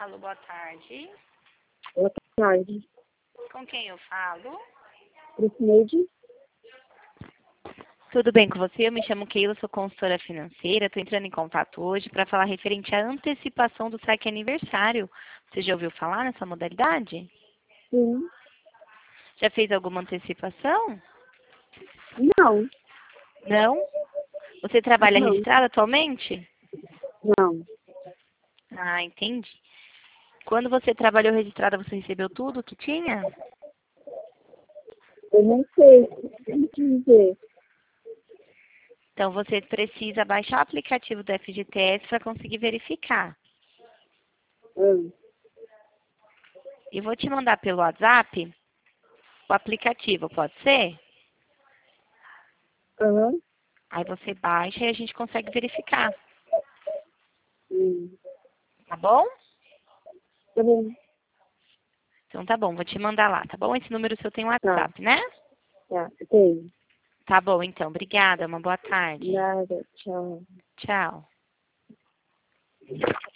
Alô, boa tarde. Boa tarde. Com quem eu falo? Priscineide? Tudo bem com você? Eu me chamo Keila, sou consultora financeira. Estou entrando em contato hoje para falar referente à antecipação do saque aniversário. Você já ouviu falar nessa modalidade? Sim. Já fez alguma antecipação? Não. Não? Você trabalha Não. registrado atualmente? Não. Ah, entendi. Quando você trabalhou registrada, você recebeu tudo que tinha? Eu não sei o que dizer. Então, você precisa baixar o aplicativo do FGTS para conseguir verificar. E vou te mandar pelo WhatsApp o aplicativo, pode ser? Aham. Aí você baixa e a gente consegue verificar, Hum. tá bom? Tá bom. Então tá bom, vou te mandar lá, tá bom? Esse número seu tem Tá. WhatsApp, né? Tá. Tem. Tá bom, então. Obrigada, uma boa tarde. Nada. Tchau. Tchau.